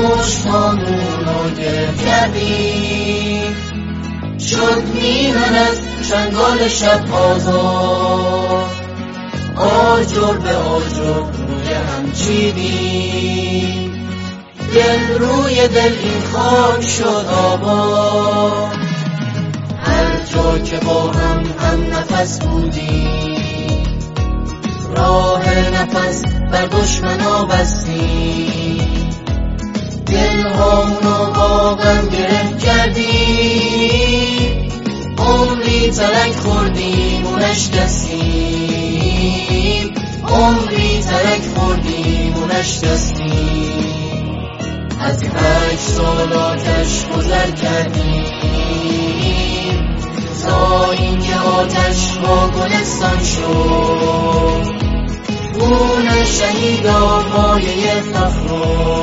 مشتامونو گرد کردیم، شد میهن از چنگال شب آزاد، آجر به آجر روی هم چیدیم، دل روی دل این خاک شد آباد. هر جا که با هم نفس بودیم، راه نفس بر دشمنا بستیم، دلهامونو با غم گره کردیم، عمری ترک خوردیم و نشکستیم، عمری ترک خوردیم و نشکستیم. از 8 سال آتش گذر کردیم، تا اینکه آتش با گلستان شد، خون شهیدان مایه فخر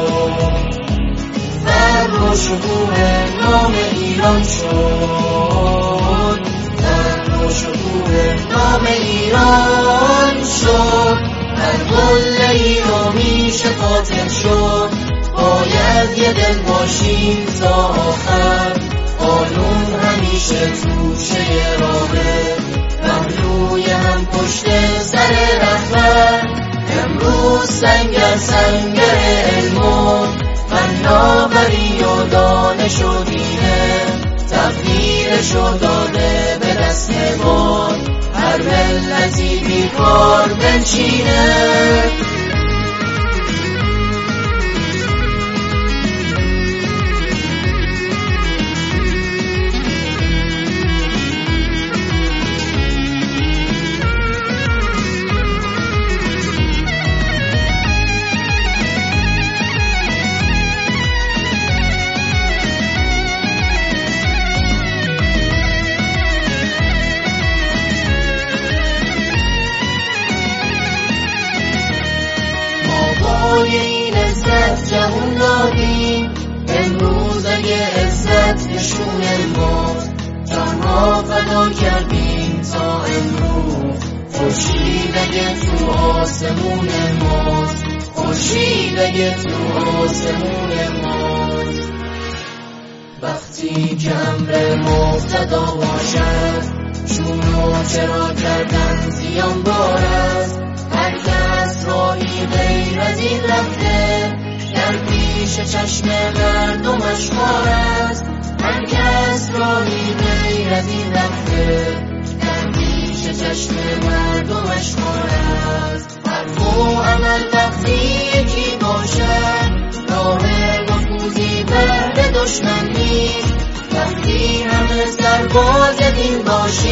و شکوه نام ایران شد، فخر و شکوه نام ایران شد. هر قله‌ای رو میشه قاتل شد، باید یه دل باشیم تا آخر، قانون همیشه توشه راهه، پهلوی هم پشت سر رهبر. امروز سنگر علم و فناوری و دانش و دینه، تقدیرش و داده به دست ما، هر ملتی بیکار بنشینه. این عزت جهون دادیم، امروز اگه عزت نشون ماست، جانها فدا کردیم تا امروز. خورشید اگه تو آسمون ماست، خورشید اگه تو آسمون ماست. وقتی که امر مقتدا باشد، چونو چرا کردن زیان بارد. هر کس راهی غیر از این رفته، در پیش چشم مردمش خار است. هر کس راهی غیر از این رفته، در پیش چشم مردمش خار است. حرف و عمل وقتی یکی باشد، راه نفوذی بر دشمن نیست. وقتی همه سرباز دین باشیم،